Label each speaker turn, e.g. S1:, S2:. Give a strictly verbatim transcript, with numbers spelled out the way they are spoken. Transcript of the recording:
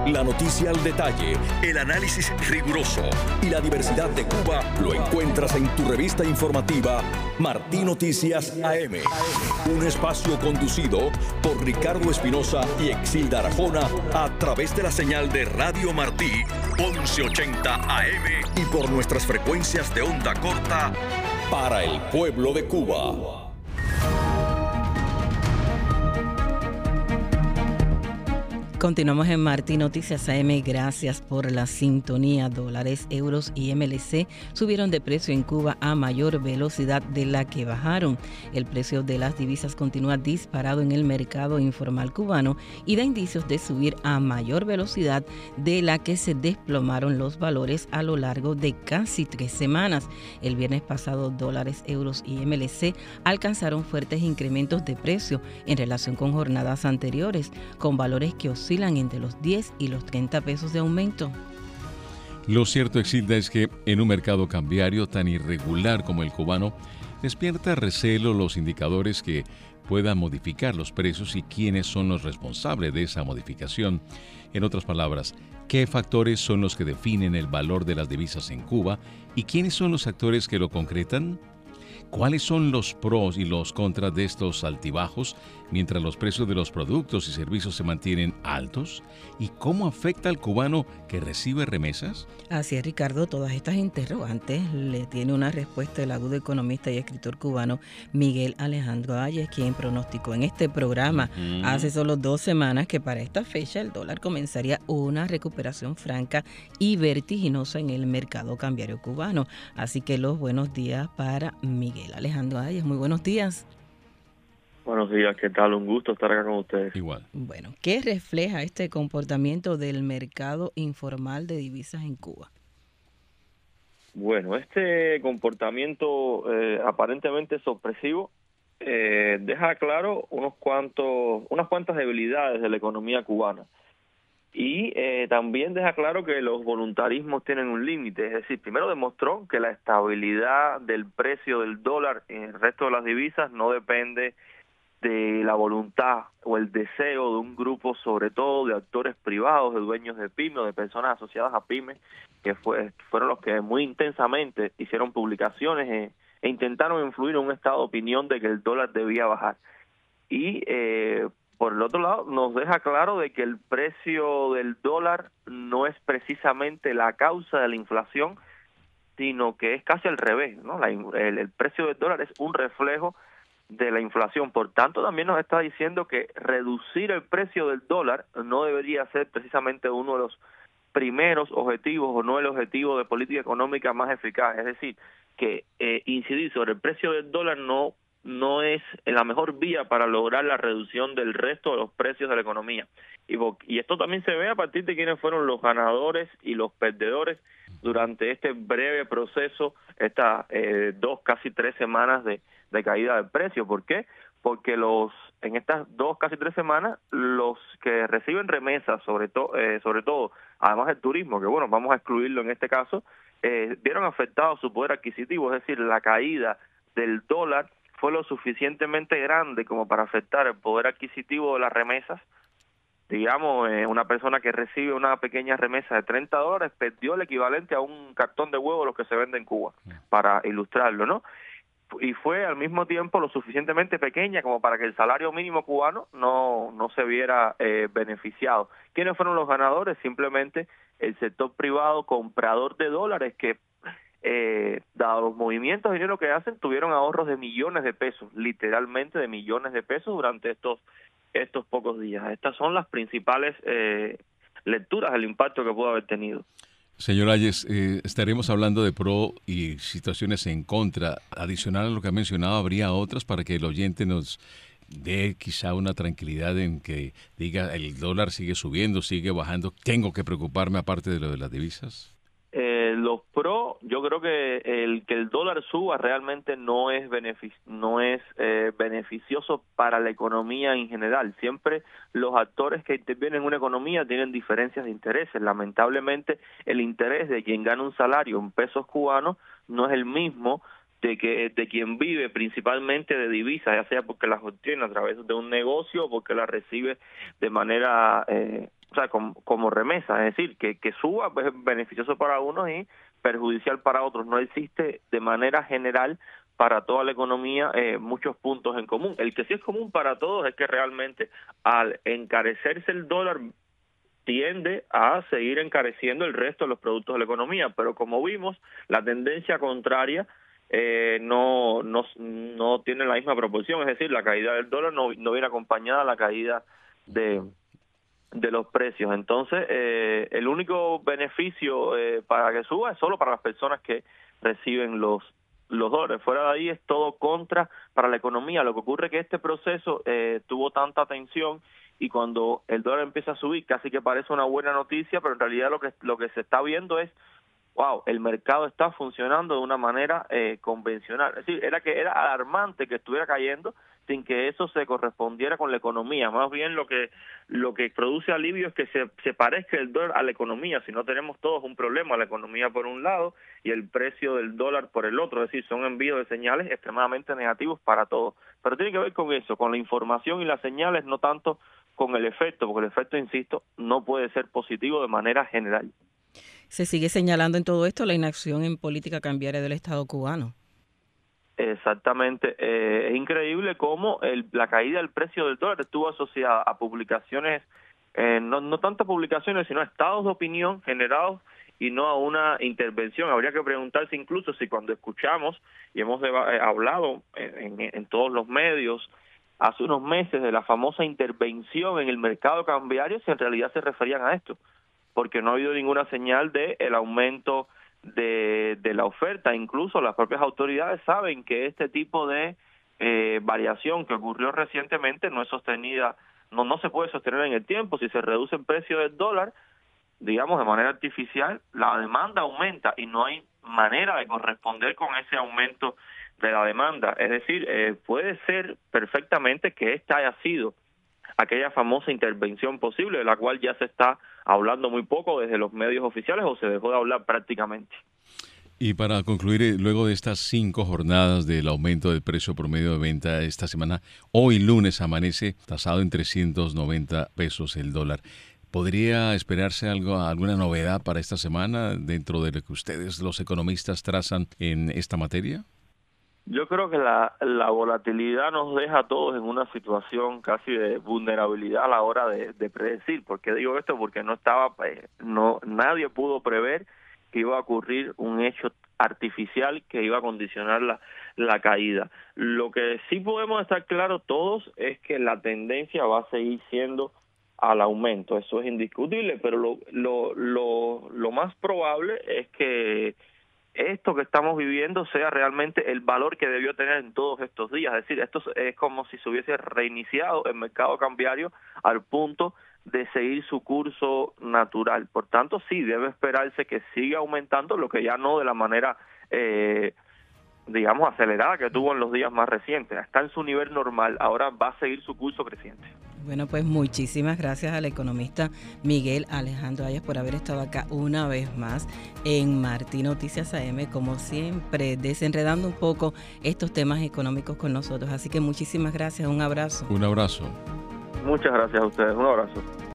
S1: La noticia al detalle, el análisis riguroso y la diversidad de Cuba lo encuentras en tu revista informativa Martí Noticias A M. Un espacio conducido por Ricardo Espinosa y Exilda Arjona a través de la señal de Radio Martí once ochenta A M y por nuestras frecuencias de onda corta para el pueblo de Cuba.
S2: Continuamos en Martí Noticias A M. Gracias por la sintonía. Dólares, euros y M L C subieron de precio en Cuba a mayor velocidad de la que bajaron. El precio de las divisas continúa disparado en el mercado informal cubano y da indicios de subir a mayor velocidad de la que se desplomaron los valores a lo largo de casi tres semanas. El viernes pasado, dólares, euros y M L C alcanzaron fuertes incrementos de precio en relación con jornadas anteriores, con valores que oscilan entre los diez y los treinta pesos de aumento.
S3: Lo cierto, Exilda, es que en un mercado cambiario tan irregular como el cubano, despierta recelo los indicadores que puedan modificar los precios y quiénes son los responsables de esa modificación. En otras palabras, ¿qué factores son los que definen el valor de las divisas en Cuba y quiénes son los actores que lo concretan? ¿Cuáles son los pros y los contras de estos altibajos mientras los precios de los productos y servicios se mantienen altos? ¿Y cómo afecta al cubano que recibe remesas?
S2: Así es, Ricardo, todas estas interrogantes le tiene una respuesta el agudo economista y escritor cubano Miguel Alejandro Ayes, quien pronosticó en este programa uh-huh. hace solo dos semanas que para esta fecha el dólar comenzaría una recuperación franca y vertiginosa en el mercado cambiario cubano. Así que los buenos días para Miguel Alejandro Ayes. Muy buenos días.
S4: Buenos días, ¿qué tal? Un gusto estar acá con ustedes.
S3: Igual.
S2: Bueno, ¿qué refleja este comportamiento del mercado informal de divisas en Cuba?
S4: Bueno, este comportamiento eh, aparentemente sorpresivo eh, deja claro unos cuantos, unas cuantas debilidades de la economía cubana. Y eh, también deja claro que los voluntarismos tienen un límite, es decir, primero demostró que la estabilidad del precio del dólar en el resto de las divisas no depende de la voluntad o el deseo de un grupo, sobre todo de actores privados, de dueños de pymes o de personas asociadas a pymes, que fue, fueron los que muy intensamente hicieron publicaciones e, e intentaron influir en un estado de opinión de que el dólar debía bajar. Y eh, por el otro lado, nos deja claro de que el precio del dólar no es precisamente la causa de la inflación, sino que es casi al revés, ¿no? La, el, el precio del dólar es un reflejo de la inflación. Por tanto, también nos está diciendo que reducir el precio del dólar no debería ser precisamente uno de los primeros objetivos o no el objetivo de política económica más eficaz. Es decir, que eh, incidir sobre el precio del dólar no no es la mejor vía para lograr la reducción del resto de los precios de la economía. Y, y esto también se ve a partir de quiénes fueron los ganadores y los perdedores durante este breve proceso, estas eh, dos, casi tres semanas de, de caída del precio. ¿Por qué? Porque los en estas dos, casi tres semanas, los que reciben remesas, sobre, to, eh, sobre todo, además del turismo, que bueno, vamos a excluirlo en este caso, eh, vieron afectado su poder adquisitivo, es decir, la caída del dólar fue lo suficientemente grande como para afectar el poder adquisitivo de las remesas. Digamos, eh, una persona que recibe una pequeña remesa de treinta dólares perdió el equivalente a un cartón de huevos los que se vende en Cuba, para ilustrarlo, ¿no? Y fue al mismo tiempo lo suficientemente pequeña como para que el salario mínimo cubano no, no se viera eh, beneficiado. ¿Quiénes fueron los ganadores? Simplemente el sector privado comprador de dólares que, Eh, dado los movimientos de dinero que hacen, tuvieron ahorros de millones de pesos, literalmente de millones de pesos durante estos estos pocos días. Estas son las principales eh, lecturas del impacto que pudo haber tenido.
S3: Señor Ayes, eh, estaremos hablando de pro y situaciones en contra. Adicional a lo que ha mencionado, ¿habría otras para que el oyente nos dé quizá una tranquilidad en que diga el dólar sigue subiendo, sigue bajando? ¿Tengo que preocuparme aparte de lo de las divisas?
S4: Eh, los pro, yo creo que el que el dólar suba realmente no es benefic- no es eh, beneficioso para la economía en general. Siempre los actores que intervienen en una economía tienen diferencias de intereses. Lamentablemente, el interés de quien gana un salario en pesos cubanos no es el mismo de que de quien vive principalmente de divisas, ya sea porque las obtiene a través de un negocio o porque las recibe de manera eh, o sea, como, como remesa, es decir, que, que suba es beneficioso para unos y perjudicial para otros. No existe de manera general para toda la economía eh, muchos puntos en común. El que sí es común para todos es que realmente al encarecerse el dólar tiende a seguir encareciendo el resto de los productos de la economía, pero como vimos, la tendencia contraria eh, no, no, no tiene la misma proporción, es decir, la caída del dólar no, no viene acompañada a la caída de, de los precios. Entonces, eh, el único beneficio eh, para que suba es solo para las personas que reciben los los dólares. Fuera de ahí es todo contra para la economía. Lo que ocurre es que este proceso eh, tuvo tanta tensión y cuando el dólar empieza a subir casi que parece una buena noticia, pero en realidad lo que lo que se está viendo es, wow, el mercado está funcionando de una manera eh, convencional. Es decir, era que era alarmante que estuviera cayendo sin que eso se correspondiera con la economía. Más bien lo que lo que produce alivio es que se, se parezca el dólar a la economía. Si no, tenemos todos un problema, la economía por un lado y el precio del dólar por el otro. Es decir, son envíos de señales extremadamente negativos para todos. Pero tiene que ver con eso, con la información y las señales, no tanto con el efecto, porque el efecto, insisto, no puede ser positivo de manera general.
S2: Se sigue señalando en todo esto la inacción en política cambiaria del Estado cubano.
S4: Exactamente. Eh, es increíble cómo el, la caída del precio del dólar estuvo asociada a publicaciones, eh, no, no tanto publicaciones, sino a estados de opinión generados y no a una intervención. Habría que preguntarse incluso si cuando escuchamos, y hemos deba- eh, hablado en, en, en todos los medios hace unos meses de la famosa intervención en el mercado cambiario, si en realidad se referían a esto, porque no ha habido ninguna señal de el aumento de, de la oferta. Incluso las propias autoridades saben que este tipo de eh, variación que ocurrió recientemente no es sostenida, no, no se puede sostener en el tiempo. Si se reduce el precio del dólar, digamos, de manera artificial, la demanda aumenta y no hay manera de corresponder con ese aumento de la demanda. Es decir, eh, puede ser perfectamente que esta haya sido aquella famosa intervención posible, de la cual ya se está hablando muy poco desde los medios oficiales o se dejó de hablar prácticamente.
S3: Y para concluir, luego de estas cinco jornadas del aumento del precio promedio de venta esta semana, hoy lunes amanece tasado en trescientos noventa pesos el dólar. ¿Podría esperarse algo, alguna novedad para esta semana dentro de lo que ustedes, los economistas, trazan en esta materia?
S4: Yo creo que la, la volatilidad nos deja a todos en una situación casi de vulnerabilidad a la hora de, de predecir. ¿Por qué digo esto? Porque no estaba, eh, no nadie pudo prever que iba a ocurrir un hecho artificial que iba a condicionar la, la caída. Lo que sí podemos estar claros todos es que la tendencia va a seguir siendo al aumento. Eso es indiscutible, pero lo, lo, lo, lo más probable es que esto que estamos viviendo sea realmente el valor que debió tener en todos estos días. Es decir, esto es como si se hubiese reiniciado el mercado cambiario al punto de seguir su curso natural. Por tanto, sí, debe esperarse que siga aumentando, lo que ya no de la manera, eh, digamos, acelerada que tuvo en los días más recientes. Está en su nivel normal, ahora va a seguir su curso creciente.
S2: Bueno, pues muchísimas gracias al economista Miguel Alejandro Ayas por haber estado acá una vez más en Martín Noticias A M, como siempre, desenredando un poco estos temas económicos con nosotros. Así que muchísimas gracias, un abrazo.
S3: Un abrazo.
S4: Muchas gracias a ustedes, un abrazo.